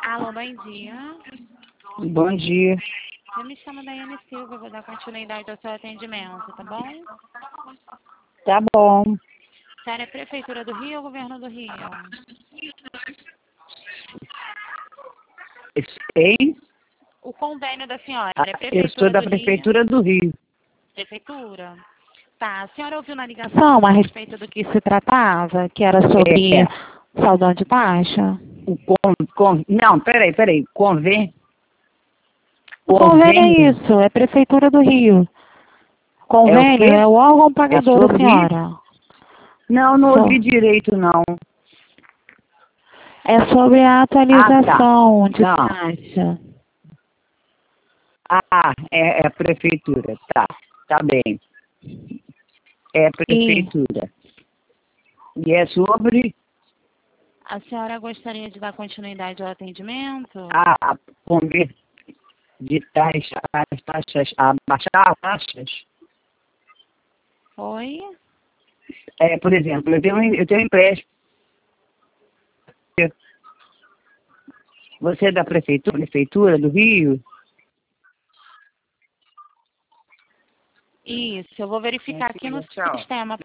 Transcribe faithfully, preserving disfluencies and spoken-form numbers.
Alô, bom dia. Bom dia. Eu me chamo Daiane Silva, eu vou dar continuidade ao seu atendimento, tá bom? Tá bom. Senhora, é Prefeitura do Rio ou Governo do Rio? Hein? O convênio da senhora Ah, é eu Prefeitura sou da do Prefeitura do Rio. Rio? Prefeitura? Tá, a senhora ouviu na ligação a respeito do que se tratava, que era sobre É. saudão de taxa? O con, con, não, peraí, peraí. Convém. O convênio é isso, é Prefeitura do Rio. É o Convênio quê? é o órgão É pagador da sobre isso? senhora. Não, não So- ouvi direito, não. É sobre a Ah, tá. atualização de Não. taxa. Ah, é, é a Prefeitura. Tá, tá bem. É a E Prefeitura. E é sobre a senhora gostaria de dar continuidade ao atendimento? a, a convém de taxa, as taxas, abaixar as taxas. Oi? É, por exemplo, eu tenho, um- eu tenho um empréstimo. Você é da Prefeitura, Prefeitura do Rio? Isso, eu vou verificar aqui no Tchau. sistema